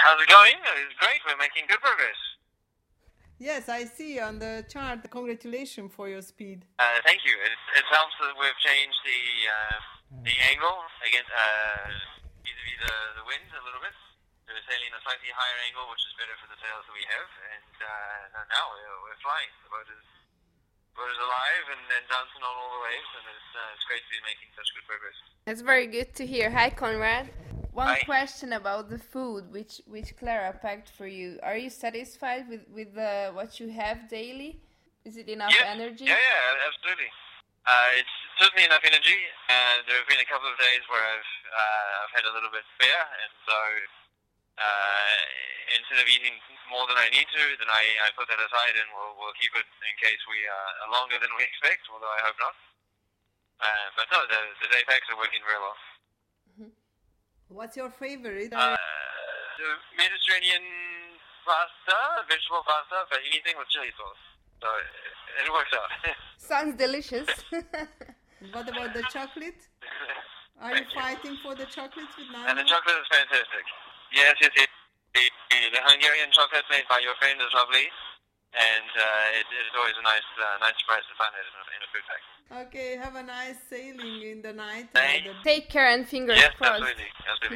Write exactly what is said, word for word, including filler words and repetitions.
how's it going? It's great. We're making good progress. Yes, I see on the chart. Congratulations for your speed. Uh, thank you. It, it helps that we've changed the uh, the angle against uh, vis-a-vis the, the wind a little bit. So we're sailing a slightly higher angle, which is better for the sails that we have. And uh, now we're, we're flying. The boat is, the boat is alive and, and dancing on all the waves, and it's, uh, it's great to be making such good progress. That's very good to hear. Hi, Conrad. One Hi. question about the food which which Clara packed for you. Are you satisfied with with uh, what you have daily? Is it enough yeah. energy? Yeah, yeah, absolutely. Uh, it's certainly enough energy. Uh, there have been a couple of days where I've uh, I've had a little bit spare, and so uh, instead of eating more than I need to, then I, I put that aside and we'll we'll keep it in case we are longer than we expect. Although I hope not. Uh, but no, the the day packs are working very well. What's your favorite? Uh, the Mediterranean pasta, vegetable pasta, but anything with chili sauce. So it, it works out. Sounds delicious. What about the chocolate? Are you fighting for the chocolate with Nano? And the chocolate is fantastic. Yes, yes, yes. The, the Hungarian chocolate made by your friend is lovely. And uh, it, it's always a nice uh, nice surprise to find it in a, in a food pack. Okay, have a nice sailing in the night. Thank The... Take care and fingers yes, crossed. absolutely. absolutely.